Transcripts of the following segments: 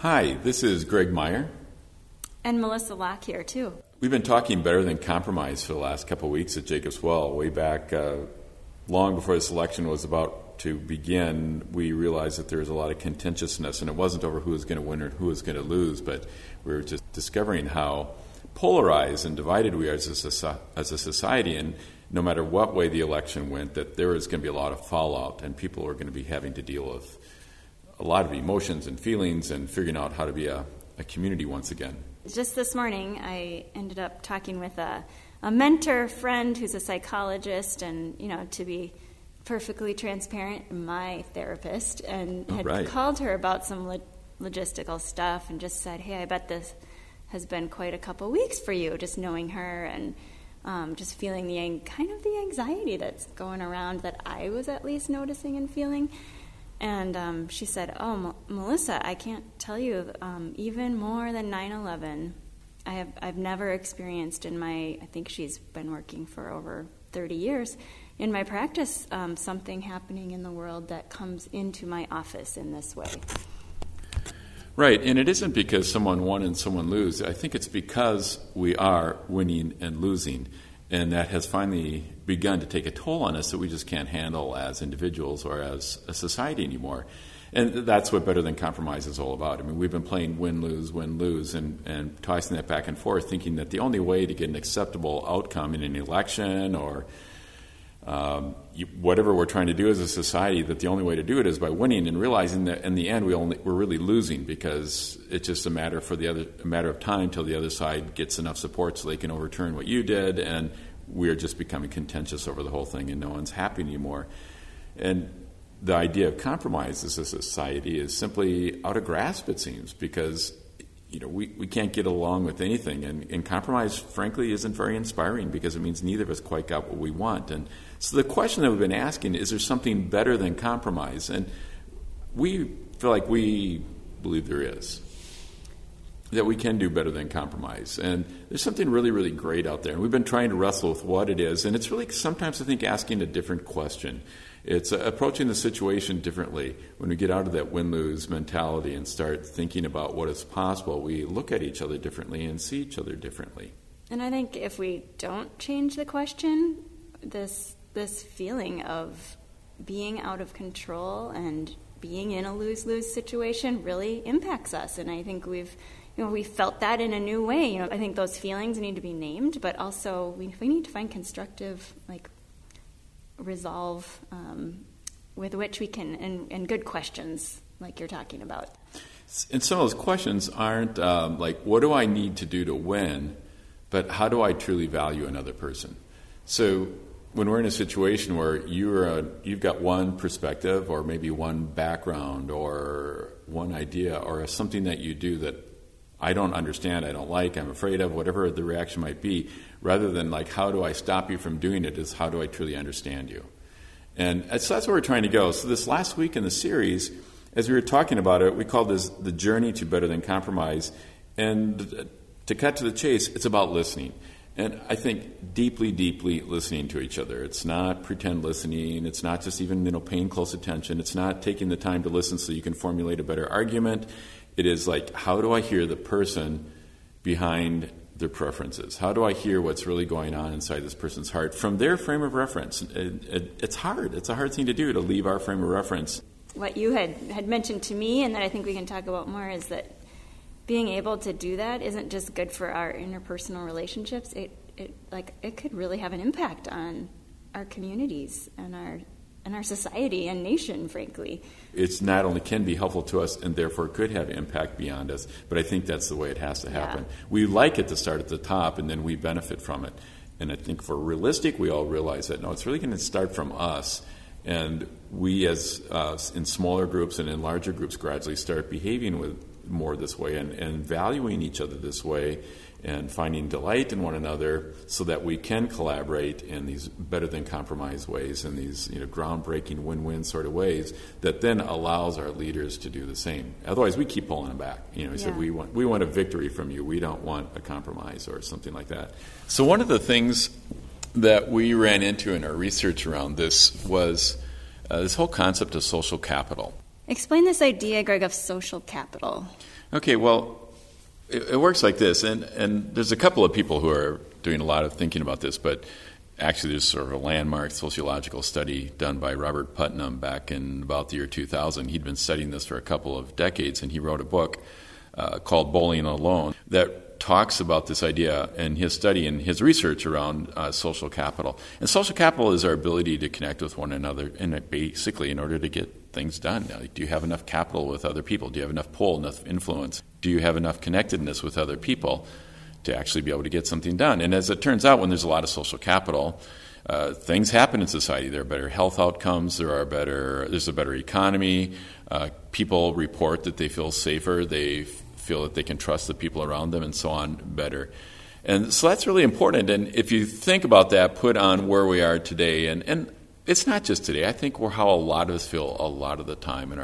Hi, this is Greg Meyer. And Melissa Locke here, too. We've been talking better than compromise for the last couple of weeks at Jacobs Well. Way back, long before this election was about to begin, we realized that there was a lot of contentiousness, and it wasn't over who was going to win or who was going to lose, but we were just discovering how polarized and divided we are as a society, and no matter what way the election went, that there was going to be a lot of fallout, and people are going to be having to deal with a lot of emotions and feelings and figuring out how to be a community once again. Just this morning, I ended up talking with a mentor friend who's a psychologist and, to be perfectly transparent, my therapist, and had called her about some logistical stuff and just said, hey, I bet this has been quite a couple weeks for you, just knowing her and just feeling the anxiety that's going around that I was at least noticing and feeling. And she said, Melissa, I can't tell you even more than 9/11. I've never experienced I think she's been working for over 30 years, in my practice, something happening in the world that comes into my office in this way. Right, and it isn't because someone won and someone lose. I think it's because we are winning and losing. And that has finally begun to take a toll on us that we just can't handle as individuals or as a society anymore. And that's what Better Than Compromise is all about. I mean, we've been playing win-lose, and tossing that back and forth, thinking that the only way to get an acceptable outcome in an election or whatever we're trying to do as a society, that the only way to do it is by winning, and realizing that in the end we're really losing, because it's just a matter of time till the other side gets enough support so they can overturn what you did, and we're just becoming contentious over the whole thing, and no one's happy anymore. And the idea of compromise as a society is simply out of grasp, it seems, because we can't get along with anything, and compromise, frankly, isn't very inspiring, because it means neither of us quite got what we want. And so the question that we've been asking is there something better than compromise? And we feel like we believe there is, that we can do better than compromise. And there's something really, really great out there, and we've been trying to wrestle with what it is, and it's really sometimes, I think, asking a different question. It's approaching the situation differently. When we get out of that win-lose mentality and start thinking about what is possible, we look at each other differently and see each other differently. And I think if we don't change the question, this feeling of being out of control and being in a lose-lose situation really impacts us. And I think we felt that in a new way. I think those feelings need to be named, but also we need to find constructive, resolve with which we can, and good questions like you're talking about. And some of those questions aren't what do I need to do to win, but how do I truly value another person? So when we're in a situation where you've got one perspective or maybe one background or one idea or something that you do that I don't understand, I don't like, I'm afraid of, whatever the reaction might be, rather than how do I stop you from doing it, is how do I truly understand you? And so that's where we're trying to go. So this last week in the series, as we were talking about it, we called this The Journey to Better Than Compromise. And to cut to the chase, it's about listening. And I think deeply, deeply listening to each other. It's not pretend listening. It's not just even paying close attention. It's not taking the time to listen so you can formulate a better argument. It is how do I hear the person behind their preferences? How do I hear what's really going on inside this person's heart from their frame of reference? It's hard. It's a hard thing to do, to leave our frame of reference. What you had mentioned to me, and that I think we can talk about more, is that being able to do that isn't just good for our interpersonal relationships. It could really have an impact on our communities and our society and nation, frankly. It's not only can be helpful to us and therefore could have impact beyond us, but I think that's the way it has to happen. Yeah. We like it to start at the top, and then we benefit from it. And I think if we're realistic, we all realize that, no, it's really going to start from us. And we, as in smaller groups and in larger groups, gradually start behaving more this way and valuing each other this way and finding delight in one another so that we can collaborate in these better than compromise ways and these groundbreaking win-win sort of ways that then allows our leaders to do the same. Otherwise, we keep pulling them back. We said we want a victory from you. We don't want a compromise or something like that. So one of the things that we ran into in our research around this was this whole concept of social capital. Explain this idea, Greg, of social capital. Okay, well, it works like this, and there's a couple of people who are doing a lot of thinking about this, but actually there's sort of a landmark sociological study done by Robert Putnam back in about the year 2000. He'd been studying this for a couple of decades, and he wrote a book called Bowling Alone that talks about this idea and his study and his research around social capital. And social capital is our ability to connect with one another, and basically in order to get things done. Like, do you have enough capital with other people? Do you have enough pull, enough influence? Do you have enough connectedness with other people to actually be able to get something done? And as it turns out, when there's a lot of social capital, things happen in society. There are better health outcomes. There's a better economy. People report that they feel safer. They feel that they can trust the people around them and so on better. And so that's really important. And if you think about that, put on where we are today, and it's not just today. I think we're how a lot of us feel a lot of the time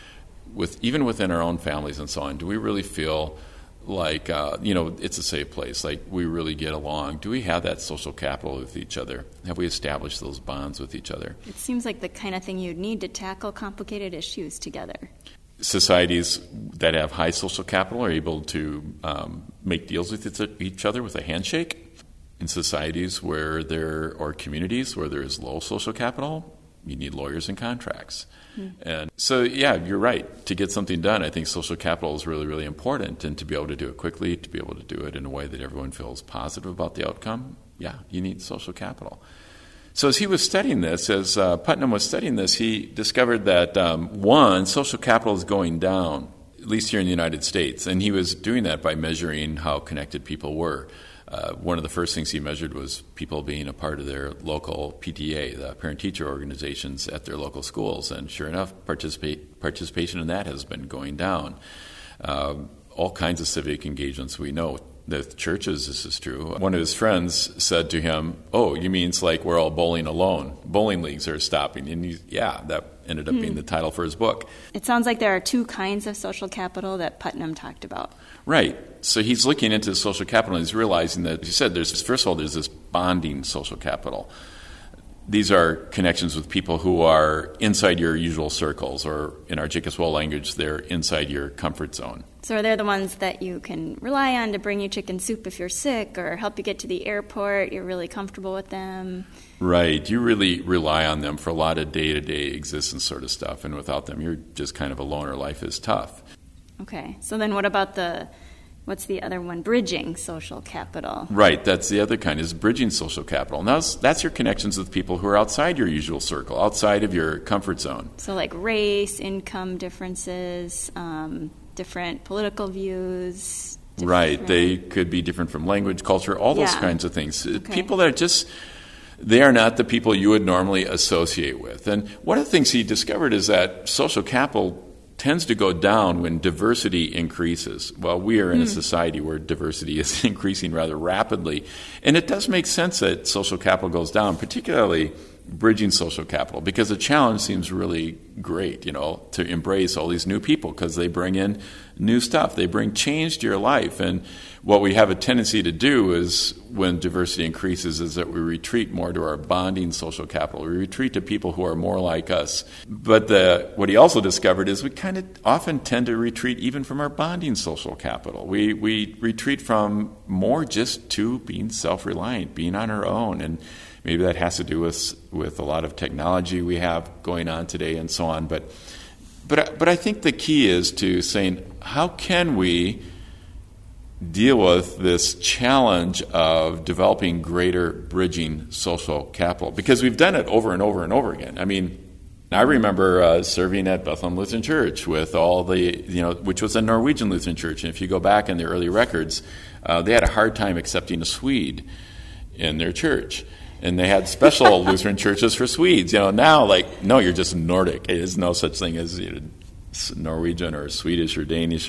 even within our own families and so on. Do we really feel like, it's a safe place, like we really get along? Do we have that social capital with each other? Have we established those bonds with each other? It seems like the kind of thing you'd need to tackle complicated issues together. Societies that have high social capital are able to make deals with each other with a handshake. In societies or communities where there is low social capital, you need lawyers and contracts. And so, yeah, you're right. To get something done, I think social capital is really, really important. And to be able to do it quickly, to be able to do it in a way that everyone feels positive about the outcome, yeah, you need social capital. So as he was studying this, as Putnam was studying this, he discovered that, social capital is going down, at least here in the United States. And he was doing that by measuring how connected people were. One of the first things he measured was people being a part of their local PTA, the parent-teacher organizations at their local schools. And sure enough, participation in that has been going down. All kinds of civic engagements we know. The churches, this is true. One of his friends said to him, "Oh, you mean it's like we're all bowling alone? Bowling leagues are stopping." And that ended up being the title for his book. It sounds like there are two kinds of social capital that Putnam talked about. Right. So he's looking into social capital, and he's realizing that, as you said, there's this bonding social capital. These are connections with people who are inside your usual circles, or in our Jacobswell language, they're inside your comfort zone. So they're the ones that you can rely on to bring you chicken soup if you're sick, or help you get to the airport. You're really comfortable with them. Right. You really rely on them for a lot of day-to-day existence sort of stuff, and without them, you're just kind of alone, or life is tough. Okay. So then what about what's the other one? Bridging social capital. Right. That's the other kind, is bridging social capital. Now, that's your connections with people who are outside your usual circle, outside of your comfort zone. So like race, income differences, different political views. Right. They could be different from language, culture, all those kinds of things. Okay. People that are they are not the people you would normally associate with. And one of the things he discovered is that social capital tends to go down when diversity increases. Well, we are in a society where diversity is increasing rather rapidly. And it does make sense that social capital goes down, particularly bridging social capital, because the challenge seems really great, to embrace all these new people, because they bring in new stuff. They bring change to your life. And what we have a tendency to do is, when diversity increases, is that we retreat more to our bonding social capital. We retreat to people who are more like us. But what he also discovered is we kind of often tend to retreat even from our bonding social capital. We retreat from more just to being self-reliant, being on our own. And maybe that has to do with a lot of technology we have going on today and so on. But I think the key is to saying, how can we deal with this challenge of developing greater bridging social capital? Because we've done it over and over and over again. I mean, I remember serving at Bethlehem Lutheran Church with all which was a Norwegian Lutheran church. And if you go back in the early records, they had a hard time accepting a Swede in their church. And they had special Lutheran churches for Swedes. Now, no, you're just Nordic. There's no such thing as Norwegian or Swedish or Danish.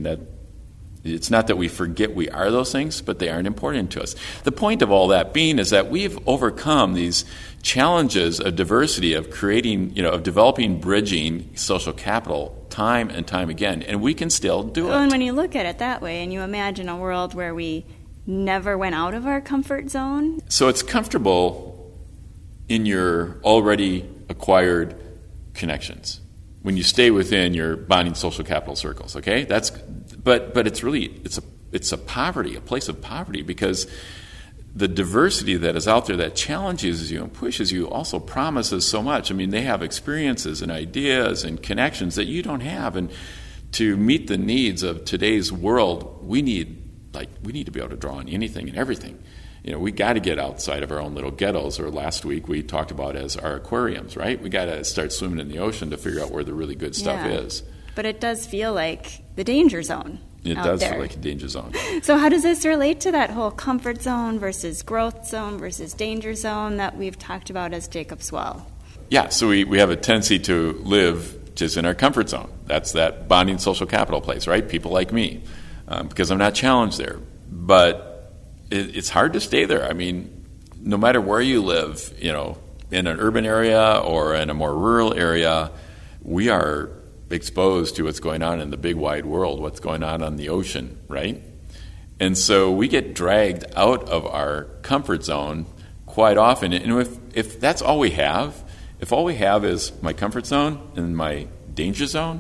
It's not that we forget we are those things, but they aren't important to us. The point of all that being is that we've overcome these challenges of diversity, of creating, of developing, bridging social capital time and time again, and we can still do it. And when you look at it that way, and you imagine a world where we never went out of our comfort zone. So it's comfortable in your already acquired connections. when you stay within your bonding social capital circles. Okay, but it's really it's a poverty, a place of poverty, because the diversity that is out there that challenges you and pushes you also promises so much. I mean, they have experiences and ideas and connections that you don't have, and to meet the needs of today's world, we need to be able to draw on anything and everything. We got to get outside of our own little ghettos, or last week we talked about as our aquariums, right? We got to start swimming in the ocean to figure out where the really good stuff is. But it does feel like the danger zone. It does feel like a danger zone. So how does this relate to that whole comfort zone versus growth zone versus danger zone that we've talked about as Jacob's Well? Yeah, so we have a tendency to live just in our comfort zone. That's that bonding social capital place, right? People like me, because I'm not challenged there. But it's hard to stay there. I mean, no matter where you live, in an urban area or in a more rural area, we are exposed to what's going on in the big wide world, what's going on the ocean, right? And so we get dragged out of our comfort zone quite often. And if that's all we have, if all we have is my comfort zone and my danger zone,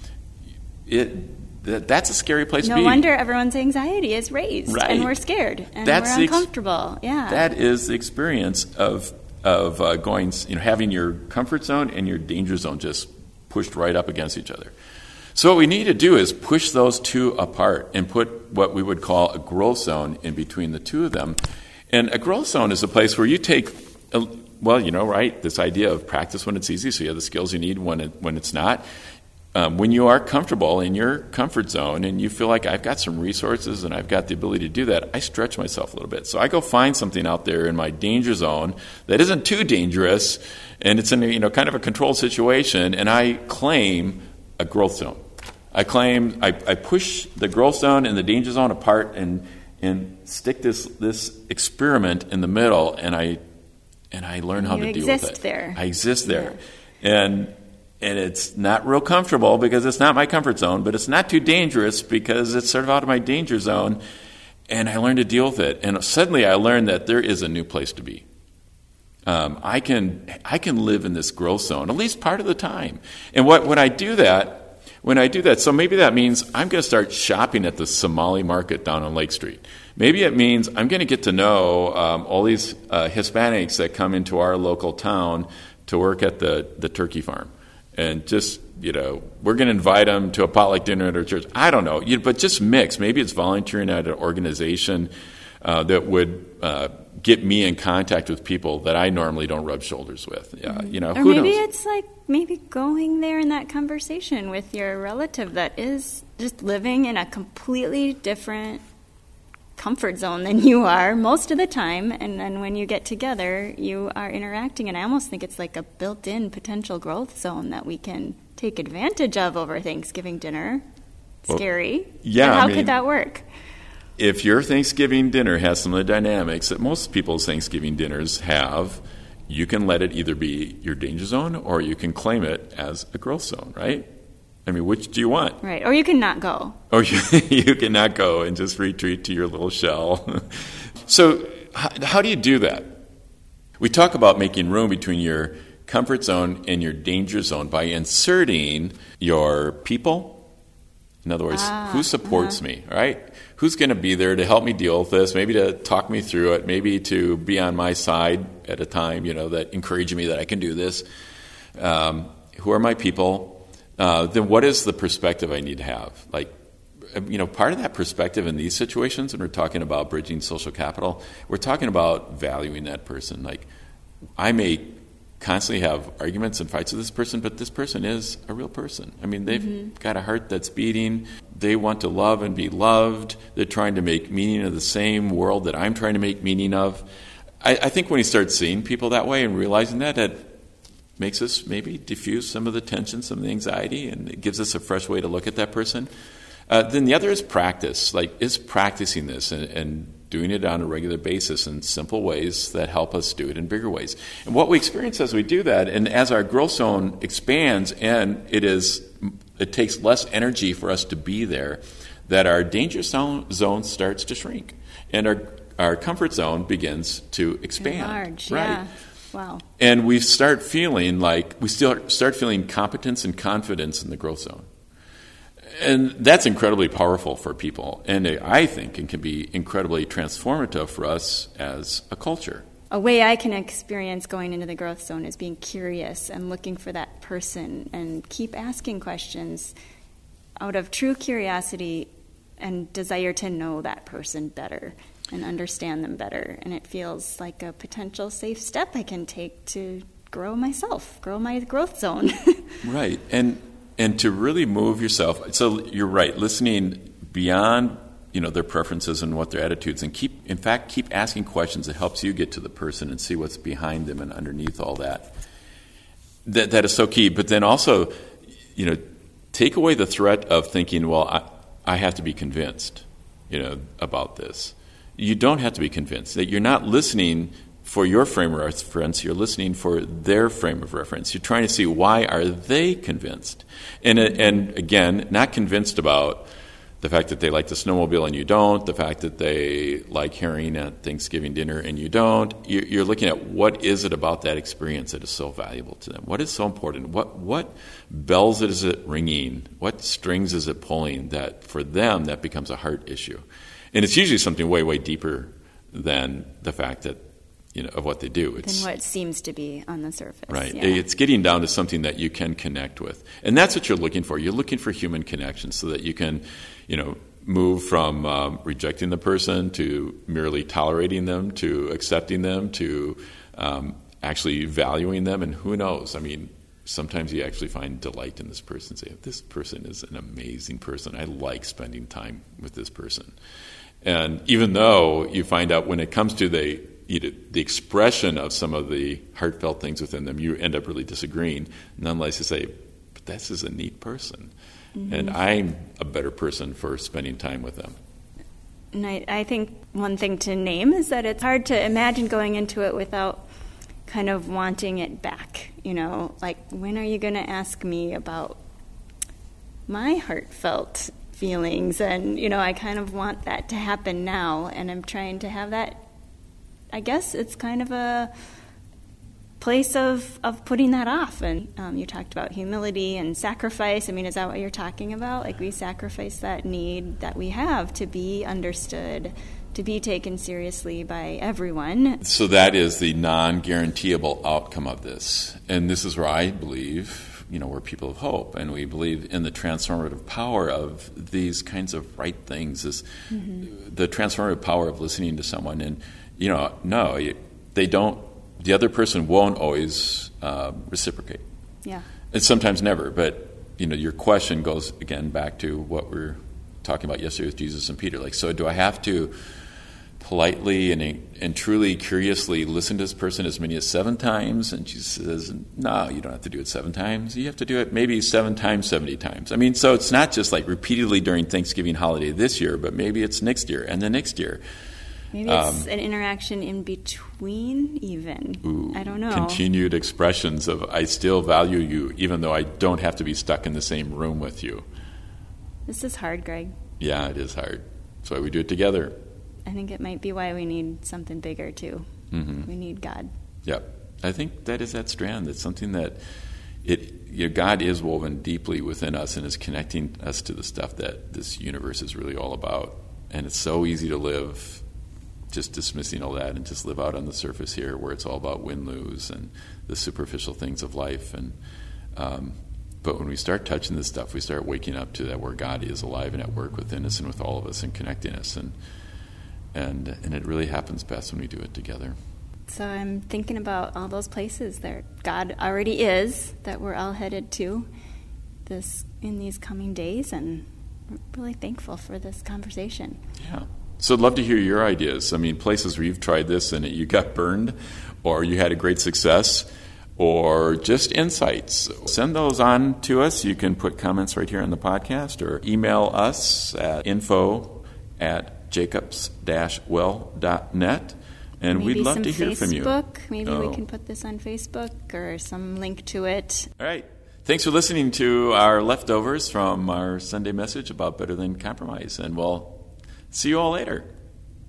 that's a scary place to be. No wonder everyone's anxiety is raised, right? And we're scared, and we're uncomfortable. That is the experience of going, having your comfort zone and your danger zone just pushed right up against each other. So what we need to do is push those two apart and put what we would call a growth zone in between the two of them. And a growth zone is a place where you take, this idea of practice when it's easy, so you have the skills you need when it's not. When you are comfortable in your comfort zone and you feel like I've got some resources and I've got the ability to do that, I stretch myself a little bit. So I go find something out there in my danger zone that isn't too dangerous, and it's in kind of a controlled situation, and I claim a growth zone. I push the growth zone and the danger zone apart and stick this experiment in the middle, and I learn how to deal with it. I exist there. And it's not real comfortable because it's not my comfort zone, but it's not too dangerous because it's sort of out of my danger zone, and I learn to deal with it. And suddenly I learn that there is a new place to be. I can live in this growth zone, at least part of the time. And when I do that, so maybe that means I'm going to start shopping at the Somali market down on Lake Street. Maybe it means I'm going to get to know all these Hispanics that come into our local town to work at the turkey farm. And just, we're going to invite them to a potluck dinner at our church. I don't know, but just mix. Maybe it's volunteering at an organization that would get me in contact with people that I normally don't rub shoulders with. Or who maybe knows? It's like maybe going there in that conversation with your relative that is just living in a completely different comfort zone than you are most of the time, and then when you get together you are interacting, and I almost think it's like a built-in potential growth zone that we can take advantage of over Thanksgiving dinner. Scary. Yeah. But how could that work? If your Thanksgiving dinner has some of the dynamics that most people's Thanksgiving dinners have, you can let it either be your danger zone or you can claim it as a growth zone, right? I mean, which do you want? Right. Or you can not go. Or you can not go and just retreat to your little shell. So how do you do that? We talk about making room between your comfort zone and your danger zone by inserting your people. In other words, who supports me, right? Who's going to be there to help me deal with this, maybe to talk me through it, maybe to be on my side at a time, that encouraging me that I can do this. Who are my people? Then what is the perspective I need to have? Part of that perspective in these situations, when we're talking about bridging social capital, we're talking about valuing that person. Like, I may constantly have arguments and fights with this person, but this person is a real person. I mean, they've got a heart that's beating. They want to love and be loved. They're trying to make meaning of the same world that I'm trying to make meaning of. I think when you start seeing people that way and realizing that makes us maybe diffuse some of the tension, some of the anxiety, and it gives us a fresh way to look at that person. Then the other is practice. Is practicing this and doing it on a regular basis in simple ways that help us do it in bigger ways. And what we experience as we do that, and as our growth zone expands, and it takes less energy for us to be there, that our danger zone starts to shrink, and our comfort zone begins to expand. Enlarge, right? yeah. Wow. And we start feeling competence and confidence in the growth zone. And that's incredibly powerful for people. And I think it can be incredibly transformative for us as a culture. A way I can experience going into the growth zone is being curious and looking for that person and keep asking questions out of true curiosity and desire to know that person better and understand them better. And it feels like a potential safe step I can take to grow myself, grow my growth zone. Right. And to really move yourself. So you're right, listening beyond their preferences and what their attitudes, and keep asking questions that helps you get to the person and see what's behind them and underneath all that. That is so key. But then also, take away the threat of thinking, well, I have to be convinced, about this. You don't have to be convinced. That you're not listening for your frame of reference, you're listening for their frame of reference. You're trying to see, why are they convinced? And again, not convinced about the fact that they like the snowmobile and you don't, the fact that they like herring at Thanksgiving dinner and you don't. You're looking at, what is it about that experience that is so valuable to them? What is so important? What bells is it ringing? What strings is it pulling that for them that becomes a heart issue? And it's usually something way, way deeper than the fact that of what they do. Than what seems to be on the surface. Right. Yeah. It's getting down to something that you can connect with. And that's what you're looking for. You're looking for human connection so that you can, move from rejecting the person to merely tolerating them, to accepting them, to actually valuing them. And who knows? I mean, sometimes you actually find delight in this person. Say, this person is an amazing person. I like spending time with this person. And even though you find out when it comes to the expression of some of the heartfelt things within them, you end up really disagreeing. Nonetheless, you say, but this is a neat person. Mm-hmm. And I'm a better person for spending time with them. And I think one thing to name is that it's hard to imagine going into it without kind of wanting it back. Like, when are you going to ask me about my heartfelt feelings? And, I kind of want that to happen now, and I'm trying to have that. I guess it's kind of a place of putting that off. And you talked about humility and sacrifice. I mean, is that what you're talking about? Like, we sacrifice that need that we have to be understood, to be taken seriously by everyone. So that is the non-guaranteeable outcome of this. And this is where I believe, we're people of hope, and we believe in the transformative power of these kinds of right things, the transformative power of listening to someone. And they don't. The other person won't always reciprocate. Yeah. It's sometimes never. But your question goes again back to what we were talking about yesterday with Jesus and Peter. Like, so do I have to politely and truly curiously listen to this person as many as 7 times? And Jesus says, no, you don't have to do it 7 times. You have to do it maybe 7 times, 70 times. I mean, so it's not just like repeatedly during Thanksgiving holiday this year, but maybe it's next year and the next year. Maybe it's an interaction in between even. Ooh, I don't know. Continued expressions of, I still value you, even though I don't have to be stuck in the same room with you. This is hard, Greg. Yeah, it is hard. That's why we do it together. I think it might be why we need something bigger, too. Mm-hmm. We need God. Yep. I think that is that strand. It's something that God is woven deeply within us and is connecting us to the stuff that this universe is really all about. And it's so easy to live just dismissing all that and just live out on the surface here where it's all about win-lose and the superficial things of life. And but when we start touching this stuff, we start waking up to that, where God is alive and at work within us and with all of us and connecting us. And it really happens best when we do it together. So I'm thinking about all those places that God already is, that we're all headed to in these coming days, and I'm really thankful for this conversation. Yeah. So I'd love to hear your ideas. I mean, places where you've tried this and you got burned, or you had a great success, or just insights. Send those on to us. You can put comments right here on the podcast, or email us at info@jacobs-well.net. And maybe we'd love to hear from you. Maybe we can put this on Facebook or some link to it. All right. Thanks for listening to our leftovers from our Sunday message about Better Than Compromise. And we'll see you all later.